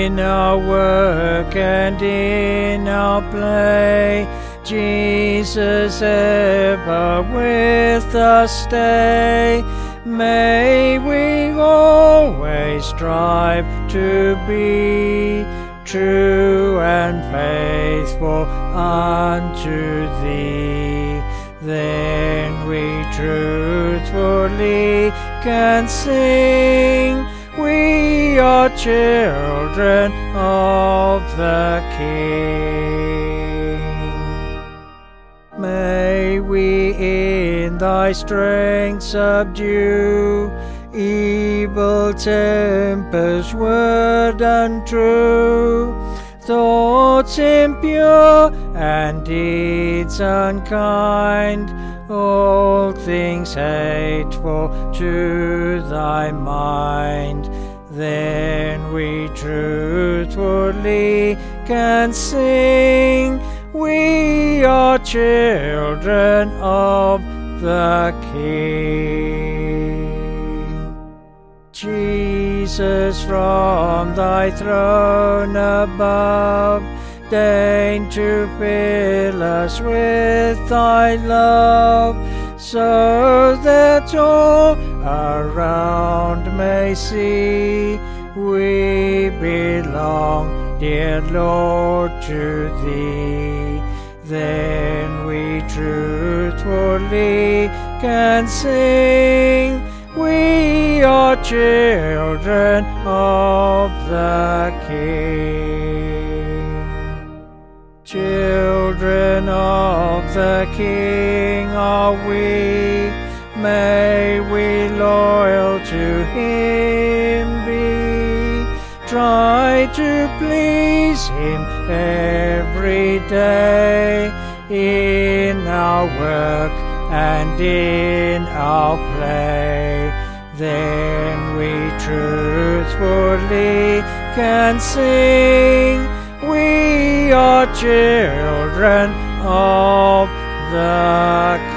In our work and in our play, Jesus ever with us stay. May we always strive to be true and faithful unto Thee. Then we truthfully can sing, we are children of the King. May we in Thy strength subdue evil tempers, word untrue, thoughts impure and deeds unkind, all things hateful to Thy mind. Then we truthfully can sing, we are children of the King. Jesus, from Thy throne above, deign to fill us with Thy love, so that all around may see we belong, dear Lord, to Thee. Then we truthfully can sing, we are children of the King. Children of the King are we, may we loyal to Him be, try to please Him every day, in our work and in our play. Then we truthfully can sing, we are children of the King.